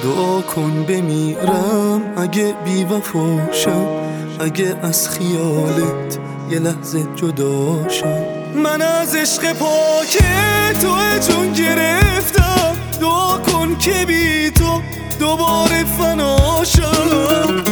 دعا کن بمیرم اگه بی وفاشم، اگه از خیالت یه لحظه جداشم. من از عشق پاک تو جون گرفتم، دعا کن که بی تو دوباره فناشم.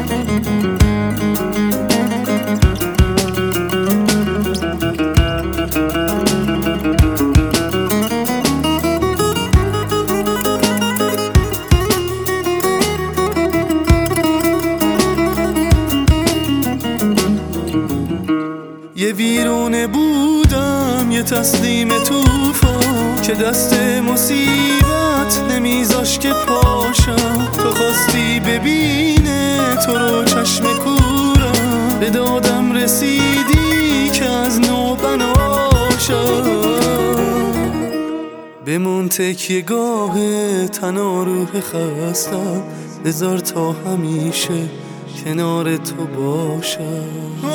یه ویرونه بودم، یه تسلیم توفان که دست مصیبت نمیذاش که پاشم. تو خواستی ببینه تو رو چشم کورم، به دادم رسیدی که از نو بناشم. بمون تکیه گاه تنها روح خستم، بذار تا همیشه کنار تو باشم.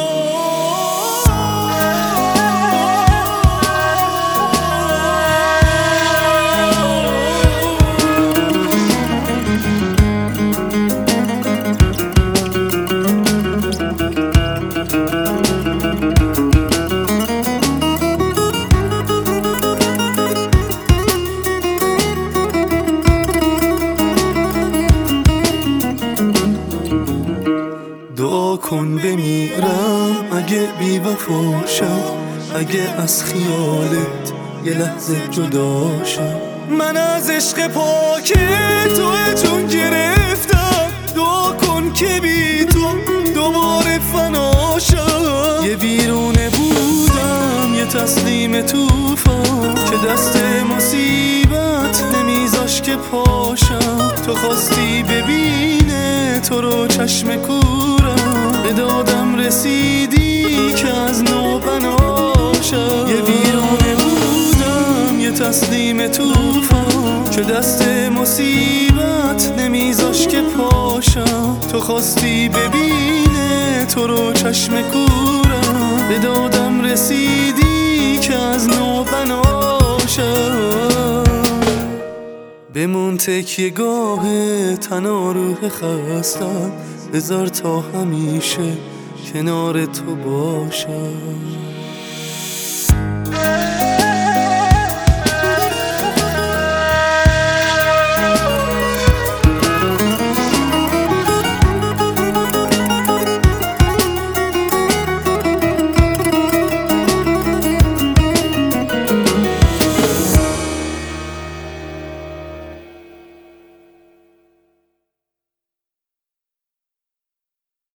دعا کن بمیرم اگه بی وفاشم، اگه از خیالت یه لحظه جداشم. من از عشق پاک تو جون گرفتم، دعا کن که بی تو دوباره فناشم. یه ویرونه بودم، یه تسلیم توفان که دست مصیبت نمیذاش که پاشم. تو خواستی ببینه تو رو چشم کورم، به دادم رسیدی که از نو بناشم. یه ویرونه بودم، یه تسلیم توفان که دست مصیبت نمیذاش که پاشم. تو خواستی ببینه تو رو چشم کورم، به دادم رسیدی که از نو بناشم. بمون تکیه گاه تنها روح خستم، بذار تا همیشه کنار تو باشم.